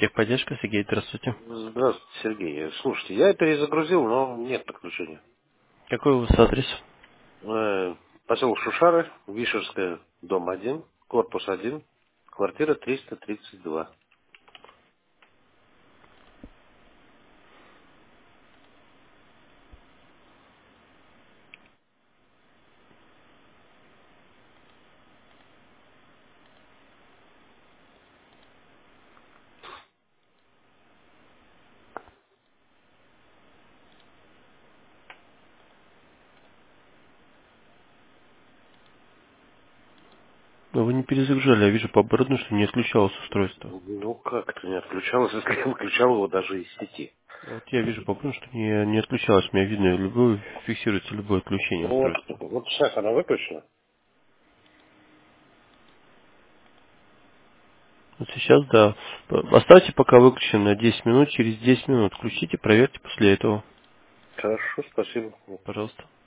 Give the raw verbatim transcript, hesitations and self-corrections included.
Техподдержка, Сергей, здравствуйте. Здравствуйте, Сергей. Слушайте, я перезагрузил, но нет подключения. Какой у вас адрес? Э, Поселок Шушары, Вишерская, дом один, корпус один, квартира триста тридцать два. Ну, вы не перезагружали, я вижу по оборудованию, что не отключалось устройство. Ну как это не отключалось, если я выключал его даже из сети? Вот я вижу по оборудованию, что не, не отключалось. У меня видно, любое, фиксируется любое отключение Вот, устройства. вот сейчас она выключена. Вот сейчас, да. Оставьте пока выключен на десять минут, через десять минут включите, проверьте после этого. Хорошо, спасибо. Пожалуйста.